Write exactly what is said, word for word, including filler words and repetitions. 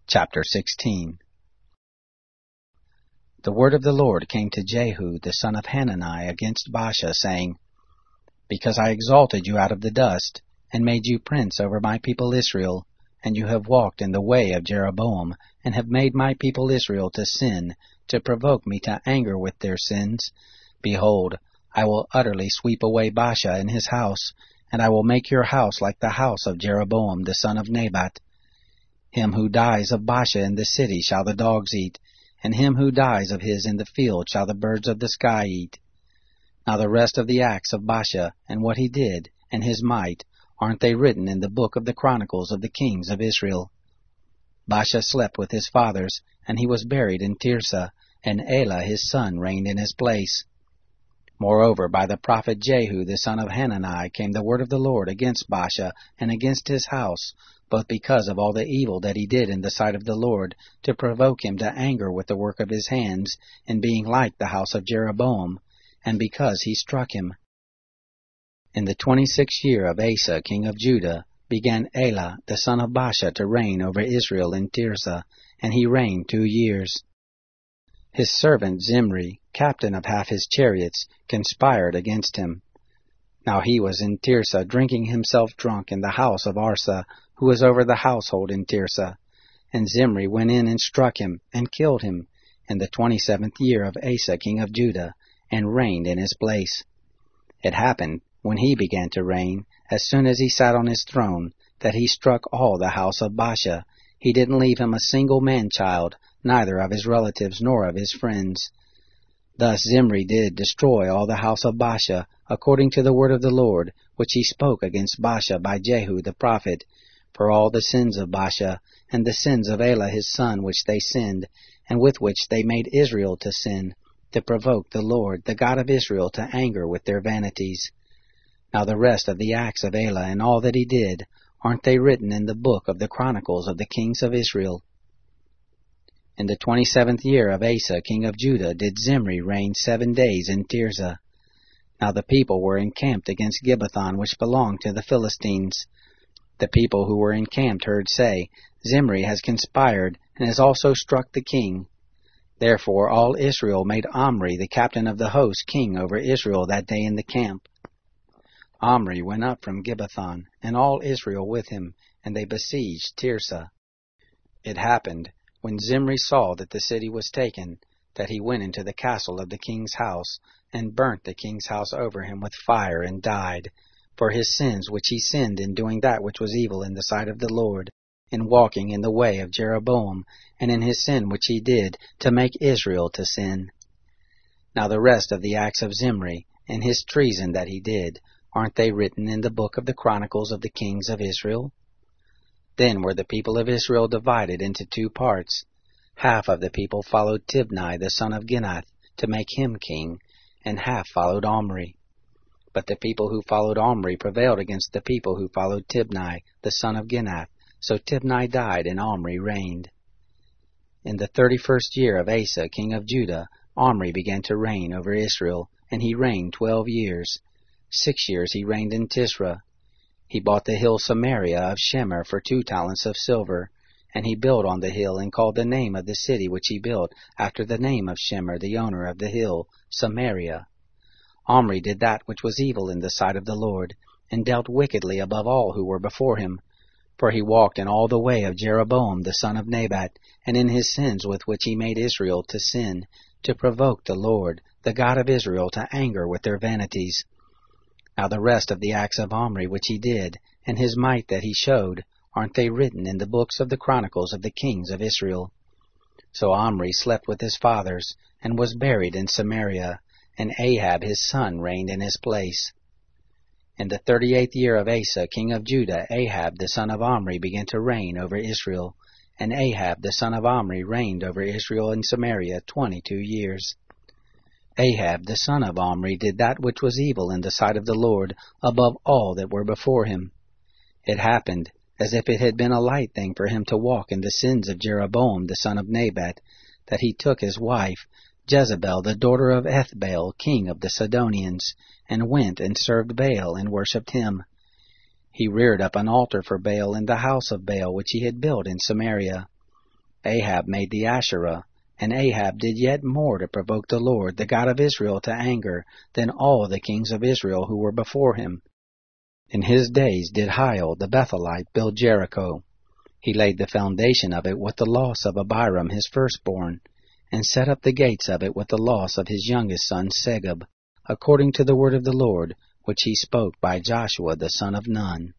Chapter sixteen. The word of the Lord came to Jehu the son of Hanani against Baasha, saying, Because I exalted you out of the dust, and made you prince over my people Israel, and you have walked in the way of Jeroboam, and have made my people Israel to sin, to provoke me to anger with their sins, behold, I will utterly sweep away Baasha and his house, and I will make your house like the house of Jeroboam the son of Nebat. Him who dies of Baasha in the city shall the dogs eat, and him who dies of his in the field shall the birds of the sky eat. Now the rest of the acts of Baasha, and what he did, and his might, aren't they written in the book of the chronicles of the kings of Israel? Baasha slept with his fathers, and he was buried in Tirzah, and Elah his son reigned in his place. Moreover, by the prophet Jehu the son of Hanani came the word of the Lord against Baasha and against his house, both because of all the evil that he did in the sight of the Lord, to provoke him to anger with the work of his hands, in being like the house of Jeroboam, and because he struck him. In the twenty-sixth year of Asa king of Judah began Elah the son of Baasha to reign over Israel in Tirzah, and he reigned two years. His servant Zimri, captain of half his chariots, conspired against him. Now he was in Tirzah drinking himself drunk in the house of Arsa, who was over the household in Tirzah. And Zimri went in and struck him, and killed him, in the twenty-seventh year of Asa king of Judah, and reigned in his place. It happened, when he began to reign, as soon as he sat on his throne, that he struck all the house of Baasha. He didn't leave him a single man-child, neither of his relatives nor of his friends. Thus Zimri did destroy all the house of Baasha, according to the word of the Lord, which he spoke against Baasha by Jehu the prophet, for all the sins of Baasha, and the sins of Elah his son which they sinned, and with which they made Israel to sin, to provoke the Lord, the God of Israel, to anger with their vanities. Now the rest of the acts of Elah and all that he did, aren't they written in the book of the chronicles of the kings of Israel? In the twenty-seventh year of Asa king of Judah did Zimri reign seven days in Tirzah. Now the people were encamped against Gibbethon, which belonged to the Philistines. The people who were encamped heard say, Zimri has conspired, and has also struck the king. Therefore all Israel made Omri the captain of the host king over Israel that day in the camp. Omri went up from Gibbethon, and all Israel with him, and they besieged Tirzah. It happened, when Zimri saw that the city was taken, that he went into the castle of the king's house, and burnt the king's house over him with fire, and died, for his sins which he sinned in doing that which was evil in the sight of the Lord, in walking in the way of Jeroboam, and in his sin which he did, to make Israel to sin. Now the rest of the acts of Zimri, and his treason that he did, aren't they written in the book of the chronicles of the kings of Israel? Then were the people of Israel divided into two parts. Half of the people followed Tibni the son of Ginath, to make him king, and half followed Omri. But the people who followed Omri prevailed against the people who followed Tibni the son of Ginath, so Tibni died and Omri reigned. In the thirty-first year of Asa king of Judah, Omri began to reign over Israel, and he reigned twelve years. Six years he reigned in Tisra. He bought the hill Samaria of Shemer for two talents of silver, and he built on the hill, and called the name of the city which he built after the name of Shemer the owner of the hill, Samaria. Omri did that which was evil in the sight of the Lord, and dealt wickedly above all who were before him. For he walked in all the way of Jeroboam the son of Nebat, and in his sins with which he made Israel to sin, to provoke the Lord, the God of Israel, to anger with their vanities. Now the rest of the acts of Omri which he did, and his might that he showed, aren't they written in the books of the chronicles of the kings of Israel? So Omri slept with his fathers, and was buried in Samaria, and Ahab his son reigned in his place. In the thirty-eighth year of Asa king of Judah, Ahab the son of Omri began to reign over Israel, and Ahab the son of Omri reigned over Israel in Samaria twenty-two years. Ahab the son of Omri did that which was evil in the sight of the Lord, above all that were before him. It happened, as if it had been a light thing for him to walk in the sins of Jeroboam the son of Nebat, that he took his wife, Jezebel the daughter of Ethbaal, king of the Sidonians, and went and served Baal and worshipped him. He reared up an altar for Baal in the house of Baal which he had built in Samaria. Ahab made the Asherah, and Ahab did yet more to provoke the Lord, the God of Israel, to anger than all the kings of Israel who were before him. In his days did Hiel the Bethelite build Jericho. He laid the foundation of it with the loss of Abiram his firstborn, and set up the gates of it with the loss of his youngest son Segub, according to the word of the Lord, which he spoke by Joshua the son of Nun.